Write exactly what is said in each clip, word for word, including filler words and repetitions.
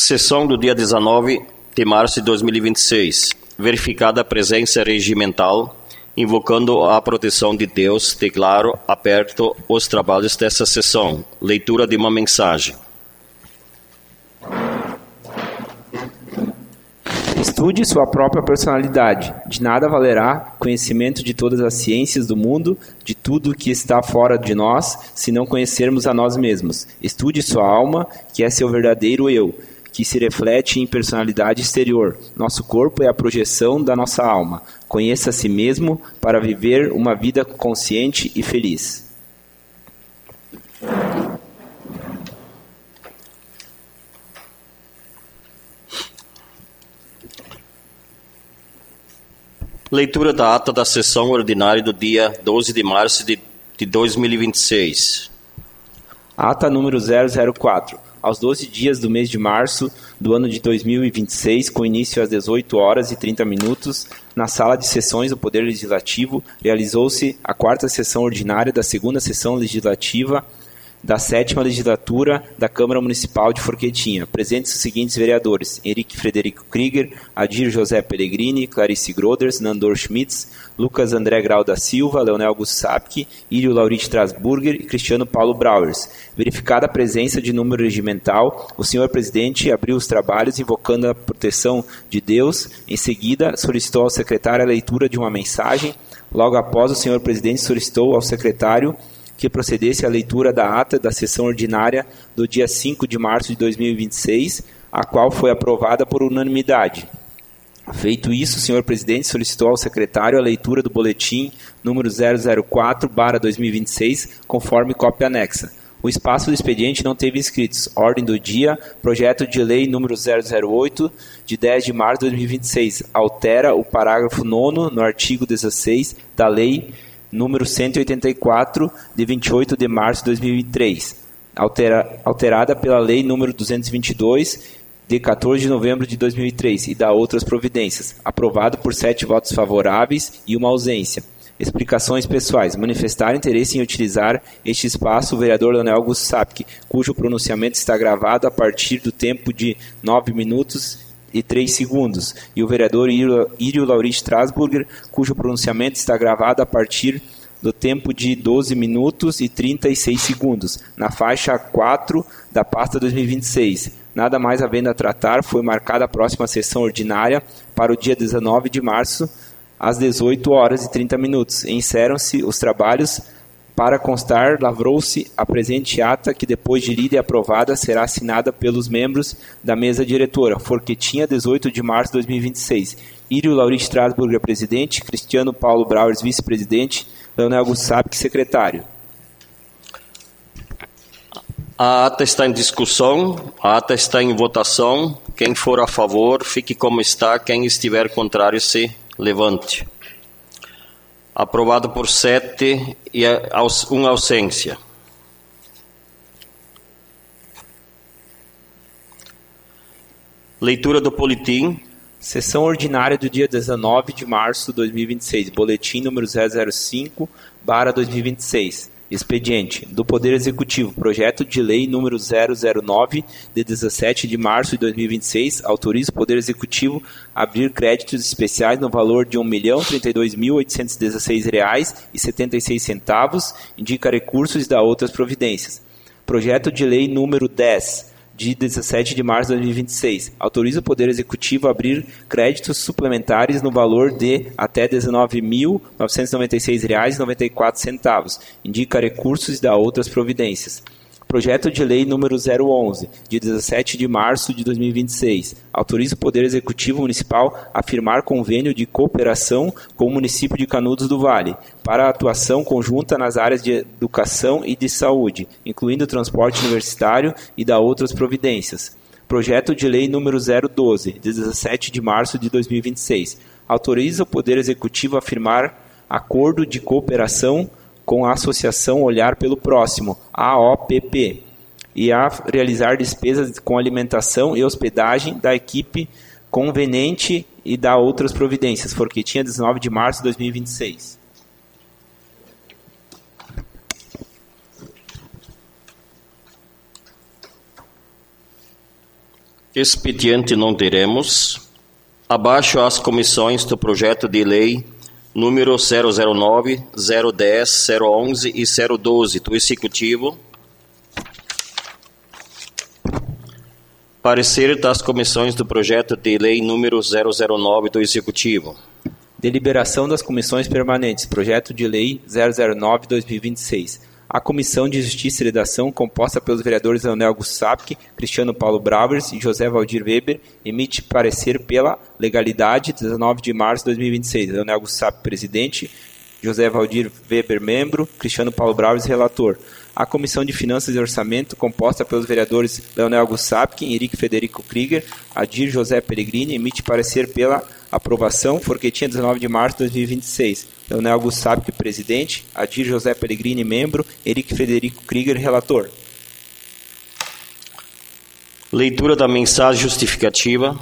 Sessão do dia dezenove de março de dois mil e vinte e seis. Verificada a presença regimental, invocando a proteção de Deus, declaro aberto os trabalhos dessa sessão. Leitura de uma mensagem. Estude sua própria personalidade. De nada valerá conhecimento de todas as ciências do mundo, de tudo que está fora de nós, se não conhecermos a nós mesmos. Estude sua alma, que é seu verdadeiro eu, que se reflete em personalidade exterior. Nosso corpo é a projeção da nossa alma. Conheça a si mesmo para viver uma vida consciente e feliz. Leitura da ata da sessão ordinária do dia doze de março de, de dois mil e vinte e seis. Ata número zero zero quatro. Aos doze dias do mês de março do ano de dois mil e vinte e seis, com início às dezoito horas e trinta minutos, na sala de sessões do Poder Legislativo, realizou-se a quarta sessão ordinária da segunda sessão legislativa da sétima legislatura da Câmara Municipal de Forquetinha. Presentes os seguintes vereadores: Henrique Frederico Krieger, Adir José Pellegrini, Clarice Groders, Nandor Schmitz, Lucas André Grau da Silva, Leonel Gussapke, Írio Laurite Strasburger e Cristiano Paulo Brauers. Verificada a presença de número regimental, o senhor presidente abriu os trabalhos invocando a proteção de Deus. Em seguida, solicitou ao secretário a leitura de uma mensagem. Logo após, o senhor presidente solicitou ao secretário que procedesse à leitura da ata da sessão ordinária do dia cinco de março de dois mil e vinte e seis, a qual foi aprovada por unanimidade. Feito isso, o senhor presidente solicitou ao secretário a leitura do boletim número zero zero quatro barra dois mil e vinte e seis, conforme cópia anexa. O espaço do expediente não teve inscritos. Ordem do dia, projeto de lei número zero zero oito, de dez de março de dois mil e vinte e seis, altera o parágrafo nono no artigo dezesseis da lei número cento e oitenta e quatro, de vinte e oito de março de dois mil e vinte e três, altera, alterada pela lei número duzentos e vinte e dois, de quatorze de novembro de dois mil e três, e da outras providências, aprovado por sete votos favoráveis e uma ausência. Explicações pessoais. Manifestar interesse em utilizar este espaço o vereador Leonel Gussapke, cujo pronunciamento está gravado a partir do tempo de nove minutos e três segundos, e o vereador Írio Laurite Strasburger, cujo pronunciamento está gravado a partir do tempo de doze minutos e trinta e seis segundos, na faixa quatro da pasta dois mil e vinte e seis. Nada mais havendo a tratar, foi marcada a próxima sessão ordinária para o dia dezenove de março, às dezoito horas e trinta minutos. Encerram-se os trabalhos. Para constar, lavrou-se a presente ata, que depois de lida e aprovada será assinada pelos membros da mesa diretora. Forquetinha, dezoito de março de dois mil e vinte e seis. Írio Laurite Strasburger, presidente. Cristiano Paulo Brauers, vice-presidente. Leonel Gussapke, secretário. A ata está em discussão, a ata está em votação. Quem for a favor, fique como está. Quem estiver contrário, se levante. Aprovado por sete e uma ausência. Leitura do boletim. Sessão ordinária do dia dezenove de março de dois mil e vinte e seis. Boletim número zero zero cinco barra dois mil e vinte e seis. Expediente do Poder Executivo, projeto de lei número zero zero nove, de dezessete de março de dois mil e vinte e seis, autoriza o Poder Executivo a abrir créditos especiais no valor de um milhão trinta e dois mil oitocentos e dezesseis reais e setenta e seis centavos, indica recursos e dá outras providências. Projeto de lei número dez, de dezessete de março de dois mil e vinte e seis, autoriza o Poder Executivo a abrir créditos suplementares no valor de até dezenove mil novecentos e noventa e seis reais e noventa e quatro centavos, indica recursos e dá outras providências. Projeto de lei número zero onze, de dezessete de março de dois mil e vinte e seis, autoriza o Poder Executivo Municipal a firmar convênio de cooperação com o município de Canudos do Vale, para a atuação conjunta nas áreas de educação e de saúde, incluindo transporte universitário e da outras providências. Projeto de lei número zero doze, de dezessete de março de dois mil e vinte e seis, autoriza o Poder Executivo a firmar acordo de cooperação com a Associação Olhar pelo Próximo, A O P P, e a realizar despesas com alimentação e hospedagem da equipe conveniente e da outras providências. Forquetinha, dezenove de março de dois mil e vinte e seis. Expediente não teremos. Abaixo as comissões do projeto de lei número zero zero nove, zero dez, zero onze e zero doze do Executivo. Parecer das comissões do projeto de lei número zero zero nove do Executivo. Deliberação das comissões permanentes. Projeto de lei zero zero nove barra dois mil e vinte e seis. A Comissão de Justiça e Redação, composta pelos vereadores Leonel Gussapke, Cristiano Paulo Bravers e José Valdir Weber, emite parecer pela legalidade, dezenove de março de dois mil e vinte e seis. Leonel Gussapke, presidente. José Valdir Weber, membro. Cristiano Paulo Bravers, relator. A Comissão de Finanças e Orçamento, composta pelos vereadores Leonel Gussapke, Henrique Federico Krieger, Adir José Peregrini, emite parecer pela aprovação, Forquetinha, dezenove de março de dois mil e vinte e seis. Leonel Gussapke, presidente. Adir José Peregrini, membro. Henrique Federico Krieger, relator. Leitura da mensagem justificativa.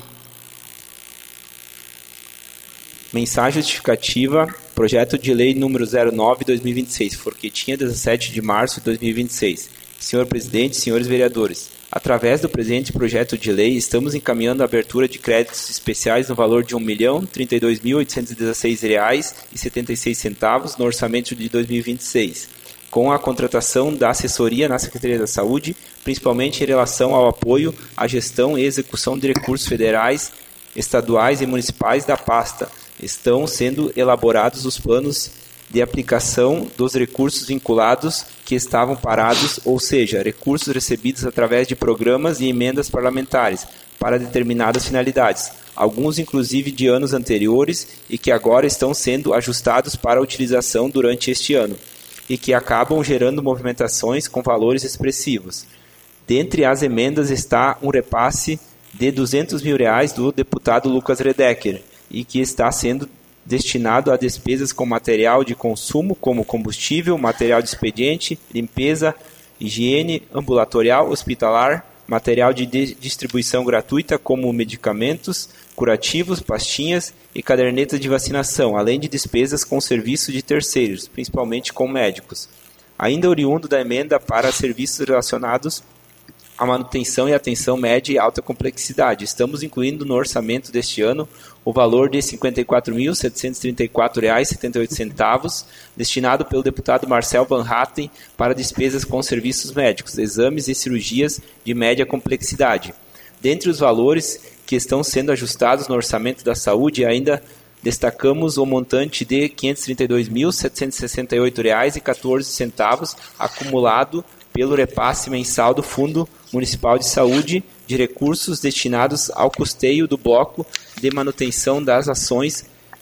Mensagem justificativa, projeto de lei número zero nove barra dois mil e vinte e seis, Forquetinha, dezessete de março de dois mil e vinte e seis. Senhor presidente, senhores vereadores, através do presente projeto de lei, estamos encaminhando a abertura de créditos especiais no valor de um milhão, trinta e dois mil, oitocentos e dezesseis reais e setenta e seis centavos no orçamento de dois mil e vinte e seis, com a contratação da assessoria na Secretaria da Saúde, principalmente em relação ao apoio à gestão e execução de recursos federais, estaduais e municipais da pasta. Estão sendo elaborados os planos de aplicação dos recursos vinculados que estavam parados, ou seja, recursos recebidos através de programas e emendas parlamentares para determinadas finalidades, alguns inclusive de anos anteriores e que agora estão sendo ajustados para a utilização durante este ano e que acabam gerando movimentações com valores expressivos. Dentre as emendas está um repasse de duzentos mil reais do deputado Lucas Redecker, e que está sendo destinado a despesas com material de consumo, como combustível, material de expediente, limpeza, higiene ambulatorial, hospitalar, material de distribuição gratuita, como medicamentos, curativos, pastinhas e cadernetas de vacinação, além de despesas com serviços de terceiros, principalmente com médicos. Ainda oriundo da emenda para serviços relacionados à manutenção e atenção média e alta complexidade. Estamos incluindo no orçamento deste ano o valor de cinquenta e quatro mil, setecentos e trinta e quatro reais e setenta e oito centavos, destinado pelo deputado Marcel Van Hatten para despesas com serviços médicos, exames e cirurgias de média complexidade. Dentre os valores que estão sendo ajustados no orçamento da saúde, ainda destacamos o montante de quinhentos e trinta e dois mil, setecentos e sessenta e oito reais e quatorze centavos acumulado pelo repasse mensal do Fundo Municipal de Saúde de recursos destinados ao custeio do bloco de manutenção das ações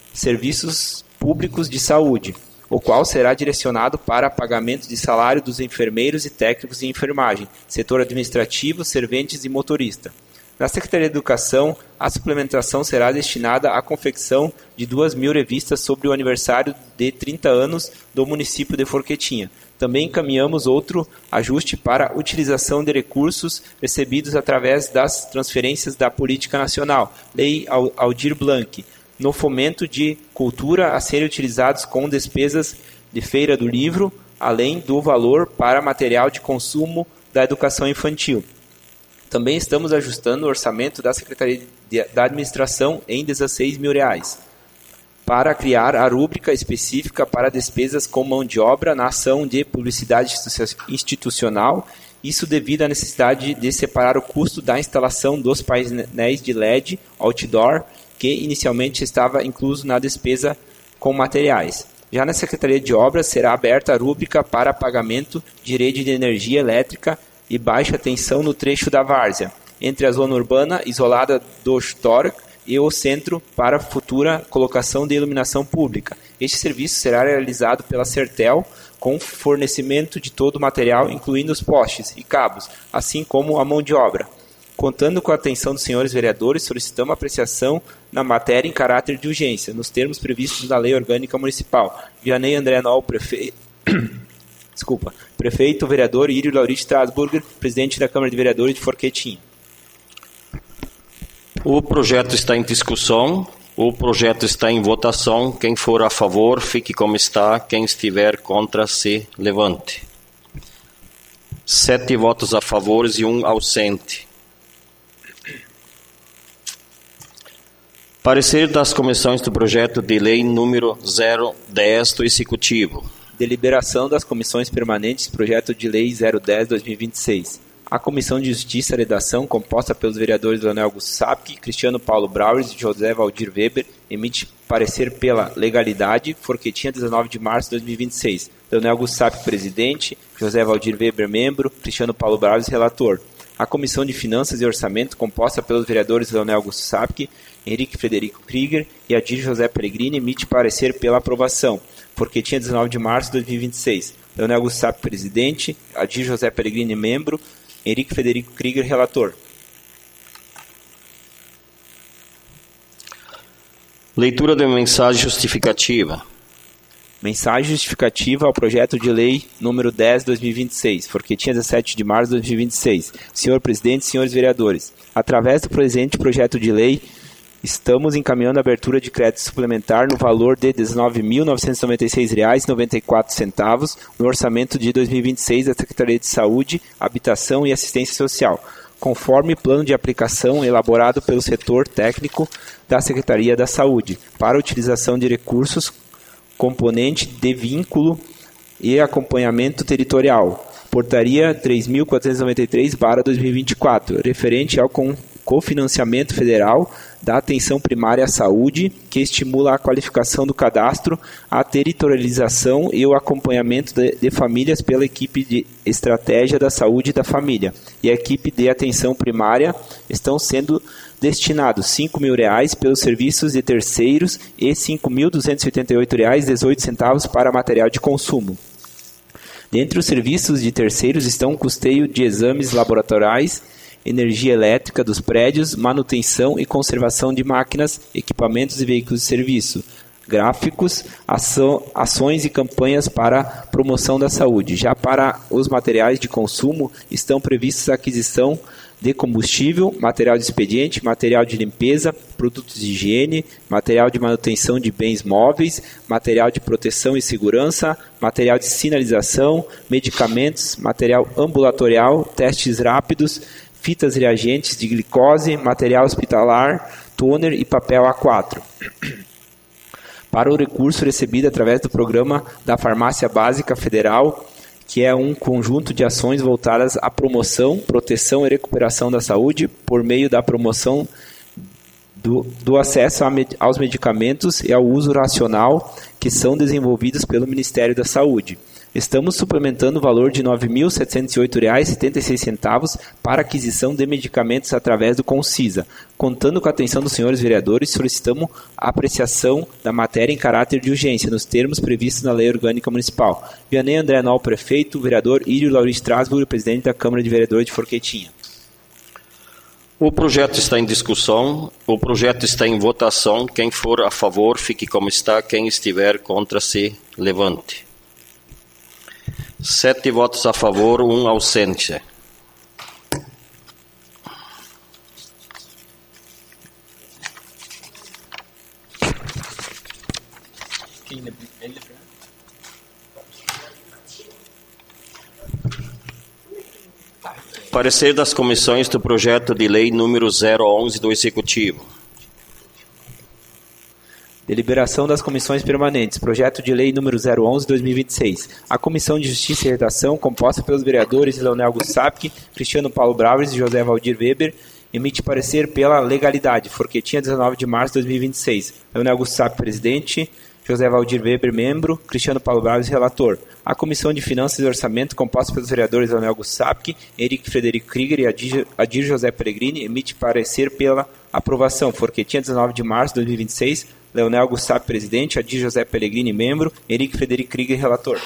serviços públicos de saúde, o qual será direcionado para pagamento de salário dos enfermeiros e técnicos de enfermagem, setor administrativo, serventes e motorista. Na Secretaria de Educação, a suplementação será destinada à confecção de duas mil revistas sobre o aniversário de trinta anos do município de Forquetinha. Também encaminhamos outro ajuste para a utilização de recursos recebidos através das transferências da Política Nacional, Lei Aldir Blanc, no fomento de cultura a serem utilizados com despesas de feira do livro, além do valor para material de consumo da educação infantil. Também estamos ajustando o orçamento da Secretaria da Administração em dezesseis mil reais, para criar a rúbrica específica para despesas com mão de obra na ação de publicidade institucional, isso devido à necessidade de separar o custo da instalação dos painéis de L E D outdoor, que inicialmente estava incluso na despesa com materiais. Já na Secretaria de Obras será aberta a rúbrica para pagamento de rede de energia elétrica e baixa tensão no trecho da várzea, entre a zona urbana isolada do Stork e o centro para futura colocação de iluminação pública. Este serviço será realizado pela Sertel com fornecimento de todo o material, incluindo os postes e cabos, assim como a mão de obra. Contando com a atenção dos senhores vereadores, solicitamos apreciação na matéria em caráter de urgência, nos termos previstos na Lei Orgânica Municipal. Vianney André Noll, prefeito... Desculpa. Prefeito, vereador Írio Laurite Strasburger, presidente da Câmara de Vereadores de Forquetinha. O projeto está em discussão, o projeto está em votação. Quem for a favor, fique como está. Quem estiver contra, se levante. Sete votos a favor e um ausente. Parecer das comissões do projeto de lei número zero dez do Executivo. Deliberação das comissões permanentes, projeto de lei zero dez barra dois mil e vinte e seis. A Comissão de Justiça e Redação, composta pelos vereadores Leonel Gussapke, Cristiano Paulo Brauers e José Valdir Weber, emite parecer pela legalidade, Forquetinha, dezenove de março de dois mil e vinte e seis. Leonel Gussapke, presidente, José Valdir Weber, membro, Cristiano Paulo Brauers, relator. A Comissão de Finanças e Orçamento, composta pelos vereadores Leonel Gussapke, Henrique Frederico Krieger e Adir José Pellegrini, emite parecer pela aprovação. Forquetinha, dezenove de março de dois mil e vinte e seis. Leonel Gussapke, presidente, Adir José Pellegrini, membro, Henrique Frederico Krieger, relator. Leitura da mensagem justificativa. Mensagem justificativa ao projeto de lei número dez de dois mil e vinte e seis, Forquetinha, dezessete de março de dois mil e vinte e seis. Senhor presidente, senhores vereadores, através do presente projeto de lei, estamos encaminhando a abertura de crédito suplementar no valor de dezenove mil novecentos e noventa e seis reais e noventa e quatro centavos no orçamento de dois mil e vinte e seis da Secretaria de Saúde, Habitação e Assistência Social, conforme plano de aplicação elaborado pelo setor técnico da Secretaria da Saúde, para utilização de recursos, componente de vínculo e acompanhamento territorial. Portaria três mil quatrocentos e noventa e três barra dois mil e vinte e quatro, referente ao cofinanciamento federal da atenção primária à saúde, que estimula a qualificação do cadastro, a territorialização e o acompanhamento de, de famílias pela equipe de estratégia da saúde da família e a equipe de atenção primária. Estão sendo destinados cinco mil reais pelos serviços de terceiros e cinco mil duzentos e oitenta e oito reais e dezoito centavos para material de consumo. Dentre os serviços de terceiros estão o custeio de exames laboratoriais, energia elétrica dos prédios, manutenção e conservação de máquinas, equipamentos e veículos de serviço, gráficos, ação, ações e campanhas para promoção da saúde. Já para os materiais de consumo, estão previstos a aquisição de combustível, material de expediente, material de limpeza, produtos de higiene, material de manutenção de bens móveis, material de proteção e segurança, material de sinalização, medicamentos, material ambulatorial, testes rápidos, fitas reagentes de glicose, material hospitalar, toner e papel A quatro. Para o recurso recebido através do programa da Farmácia Básica Federal, que é um conjunto de ações voltadas à promoção, proteção e recuperação da saúde por meio da promoção do, do acesso a med, aos medicamentos e ao uso racional que são desenvolvidos pelo Ministério da Saúde. Estamos suplementando o valor de nove mil setecentos e oito reais e setenta e seis centavos para aquisição de medicamentos através do Concisa. Contando com a atenção dos senhores vereadores, solicitamos a apreciação da matéria em caráter de urgência, nos termos previstos na Lei Orgânica Municipal. Vianney André Nol, prefeito, vereador Írio Lauris Strasburg, presidente da Câmara de Vereadores de Forquetinha. O projeto está em discussão, o projeto está em votação. Quem for a favor, fique como está. Quem estiver contra, se levante. Sete votos a favor, um ausente. Parecer das comissões do projeto de lei número zero onze do Executivo. Deliberação das comissões permanentes. Projeto de lei número zero onze barra dois mil e vinte e seis. A Comissão de Justiça e Redação, composta pelos vereadores Leonel Gussapke, Cristiano Paulo Brauers e José Valdir Weber, emite parecer pela legalidade. Forquetinha, dezenove de março de dois mil e vinte e seis. Leonel Gussapke, presidente. José Valdir Weber, membro. Cristiano Paulo Brauers, relator. A Comissão de Finanças e Orçamento, composta pelos vereadores Leonel Gussapke, Henrique Frederico Krieger e Adir, Adir José Pellegrini, emite parecer pela aprovação. Forquetinha, dezenove de março de dois mil e vinte e seis. Leonel Gussapke, presidente. Adir José Pellegrini, membro. Henrique Frederico Krieger, relator.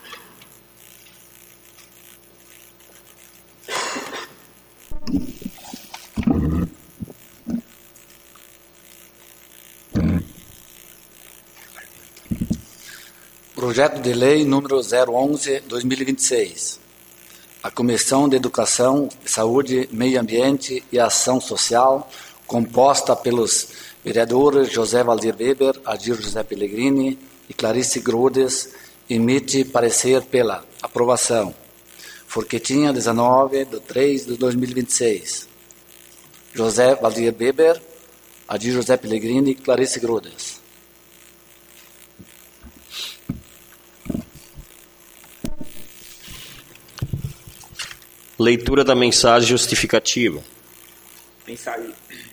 Projeto de lei número zero onze barra dois mil e vinte e seis. A Comissão de Educação, Saúde, Meio Ambiente e Ação Social, composta pelos vereadores José Valdir Weber, Adir José Pellegrini e Clarice Grodes, emite parecer pela aprovação. Forquetinha, dezenove de três de dois mil e vinte e seis. José Valdir Weber, Adir José Pellegrini e Clarice Grodes. Leitura da mensagem justificativa. Mensagem,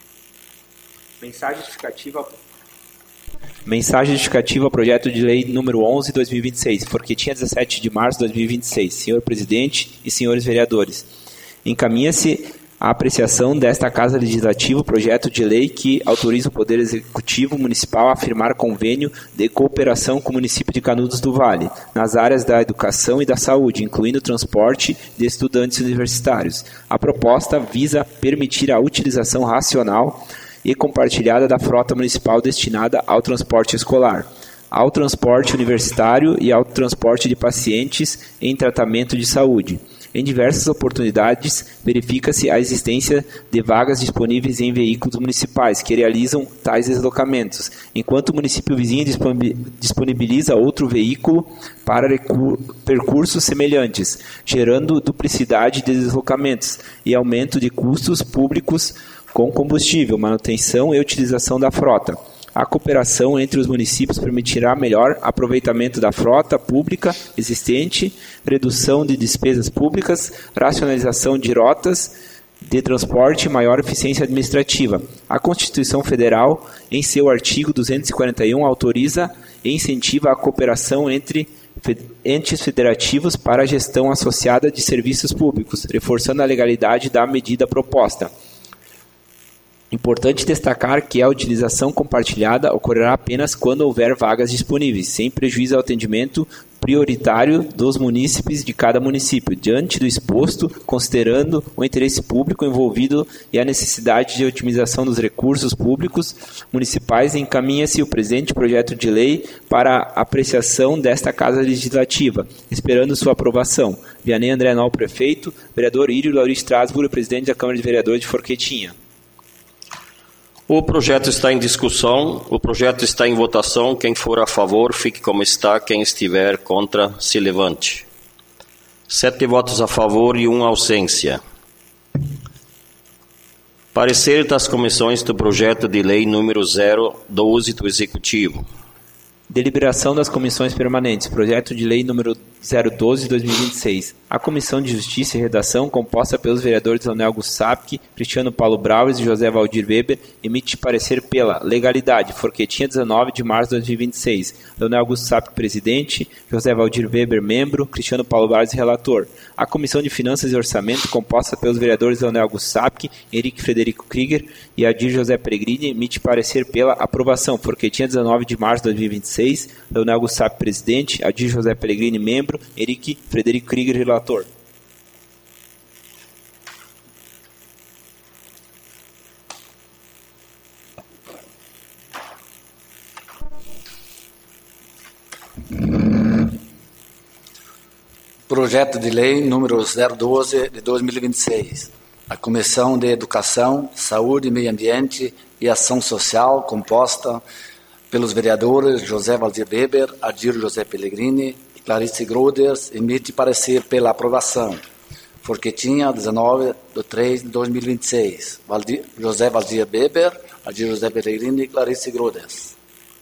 mensagem justificativa. Mensagem justificativa ao projeto de lei número onze de dois mil e vinte e seis, Forquetinha, dezessete de março de dois mil e vinte e seis. Senhor Presidente e senhores vereadores, encaminha-se a apreciação desta Casa Legislativa o projeto de lei que autoriza o Poder Executivo Municipal a firmar convênio de cooperação com o município de Canudos do Vale, nas áreas da educação e da saúde, incluindo o transporte de estudantes universitários. A proposta visa permitir a utilização racional e compartilhada da frota municipal destinada ao transporte escolar, ao transporte universitário e ao transporte de pacientes em tratamento de saúde. Em diversas oportunidades, verifica-se a existência de vagas disponíveis em veículos municipais que realizam tais deslocamentos, enquanto o município vizinho disponibiliza outro veículo para percursos semelhantes, gerando duplicidade de deslocamentos e aumento de custos públicos com combustível, manutenção e utilização da frota. A cooperação entre os municípios permitirá melhor aproveitamento da frota pública existente, redução de despesas públicas, racionalização de rotas de transporte e maior eficiência administrativa. A Constituição Federal, em seu artigo duzentos e quarenta e um, autoriza e incentiva a cooperação entre entes federativos para a gestão associada de serviços públicos, reforçando a legalidade da medida proposta. Importante destacar que a utilização compartilhada ocorrerá apenas quando houver vagas disponíveis, sem prejuízo ao atendimento prioritário dos munícipes de cada município. Diante do exposto, considerando o interesse público envolvido e a necessidade de otimização dos recursos públicos municipais, encaminha-se o presente projeto de lei para a apreciação desta Casa Legislativa, esperando sua aprovação. Vianney André Nol, prefeito, vereador Írio Lauri Strasburg, presidente da Câmara de Vereadores de Forquetinha. O projeto está em discussão, o projeto está em votação. Quem for a favor, fique como está. Quem estiver contra, se levante. Sete votos a favor e uma ausência. Parecer das comissões do projeto de lei número zero doze do Executivo. Deliberação das comissões permanentes. Projeto de lei número zero doze de dois mil e vinte e seis. A Comissão de Justiça e Redação, composta pelos vereadores Leonel Augusto Sapke, Cristiano Paulo Brauers e José Valdir Weber, emite parecer pela legalidade. Forquetinha, dezenove de março de dois mil e vinte e seis. Leonel Augusto Sapke, presidente. José Valdir Weber, membro. Cristiano Paulo Brauers, relator. A Comissão de Finanças e Orçamento, composta pelos vereadores Leonel Augusto Sapke, Henrique Frederico Krieger e Adir José Pellegrini, emite parecer pela aprovação. Forquetinha, dezenove de março de dois mil e vinte e seis. Leonel Augusto Sapke, presidente. Adir José Pellegrini, membro. Henrique Frederico Krieger, relator. Projeto de lei número zero doze de dois mil e vinte e seis. A Comissão de Educação, Saúde, Meio Ambiente e Ação Social, composta pelos vereadores José Valdir Weber, Adir José Pellegrini, Clarice Grodes, emite parecer pela aprovação. Forquetinha, dezenove de três de dois mil e vinte e seis. Valdir, José Valdir Weber, Adir José Pellegrini e Clarice Grodes.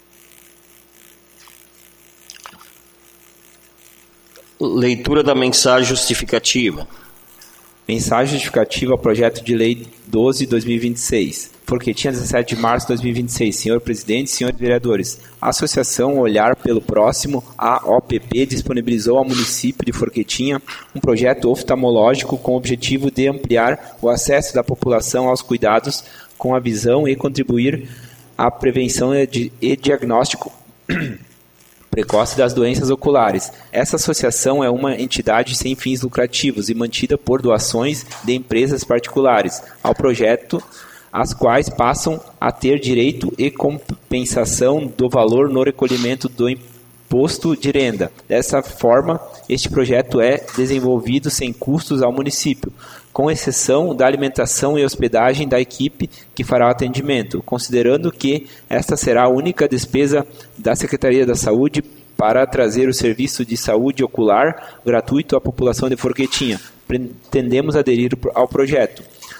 Leitura da mensagem justificativa. Mensagem justificativa ao projeto de lei doze de dois mil e vinte e seis. Forquetinha, dezessete de março de dois mil e vinte e seis. Senhor Presidente, senhores vereadores, a Associação Olhar pelo Próximo, a O P P, disponibilizou ao município de Forquetinha um projeto oftalmológico com o objetivo de ampliar o acesso da população aos cuidados com a visão e contribuir à prevenção e diagnóstico precoce das doenças oculares. Essa associação é uma entidade sem fins lucrativos e mantida por doações de empresas particulares ao projeto, as quais passam a ter direito e compensação do valor no recolhimento do imposto de renda. Dessa forma, este projeto é desenvolvido sem custos ao município, com exceção da alimentação e hospedagem da equipe que fará o atendimento, considerando que esta será a única despesa da Secretaria da Saúde para trazer o serviço de saúde ocular gratuito à população de Forquetinha. Pretendemos aderir ao projeto.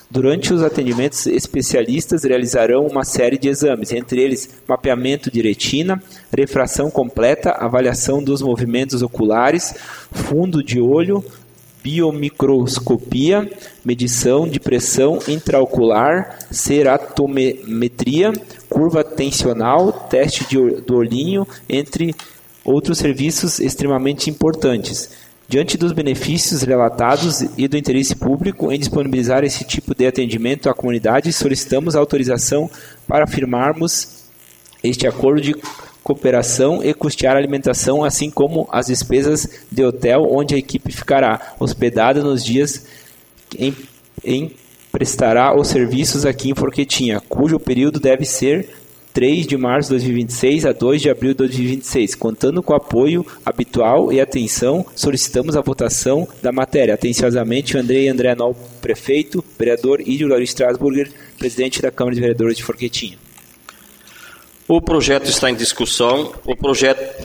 Durante os atendimentos, especialistas realizarão uma série de exames, entre eles mapeamento de retina, refração completa, avaliação dos movimentos oculares, fundo de olho, biomicroscopia, medição de pressão intraocular, ceratometria, curva tensional, teste de, do olhinho, entre outros serviços extremamente importantes. Diante dos benefícios relatados e do interesse público em disponibilizar esse tipo de atendimento à comunidade, solicitamos a autorização para firmarmos este acordo de cooperação e custear a alimentação, assim como as despesas de hotel, onde a equipe ficará hospedada nos dias em, em prestará os serviços aqui em Forquetinha, cujo período deve ser três de março de dois mil e vinte e seis a dois de abril de dois mil e vinte e seis. Contando com o apoio habitual e atenção, solicitamos a votação da matéria. Atenciosamente, Andrei André Nol, prefeito, vereador Ídio Lauri Strasburger, presidente da Câmara de Vereadores de Forquetinha. O projeto está em discussão. O projeto...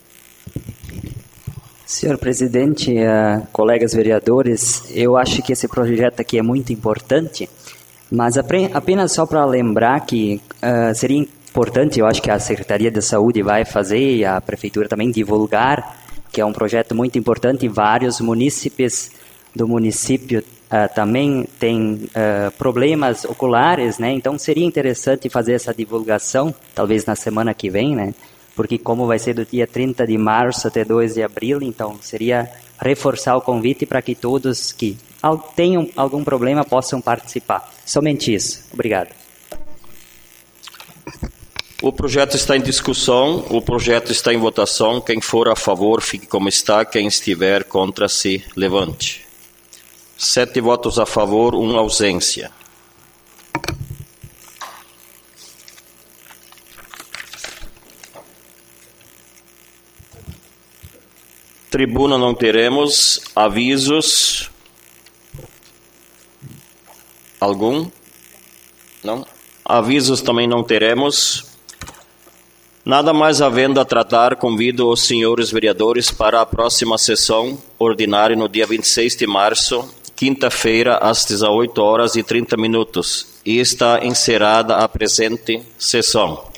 Senhor presidente, uh, colegas vereadores, eu acho que esse projeto aqui é muito importante, mas apenas só para lembrar que uh, seria importante, eu acho que a Secretaria de Saúde vai fazer e a Prefeitura também divulgar, que é um projeto muito importante. Vários munícipes do município uh, também têm uh, problemas oculares, né? Então seria interessante fazer essa divulgação, talvez na semana que vem, né? Porque como vai ser do dia trinta de março até dois de abril, então seria reforçar o convite para que todos que tenham algum problema possam participar. Somente isso. Obrigado. O projeto está em discussão, o projeto está em votação. Quem for a favor, fique como está. Quem estiver contra, se levante. Sete votos a favor, uma ausência. Tribuna não teremos. Avisos. Algum? Não? Avisos também não teremos. Nada mais havendo a tratar, convido os senhores vereadores para a próxima sessão ordinária no dia vinte e seis de março, quinta-feira, às dezoito horas e trinta minutos. E está encerrada a presente sessão.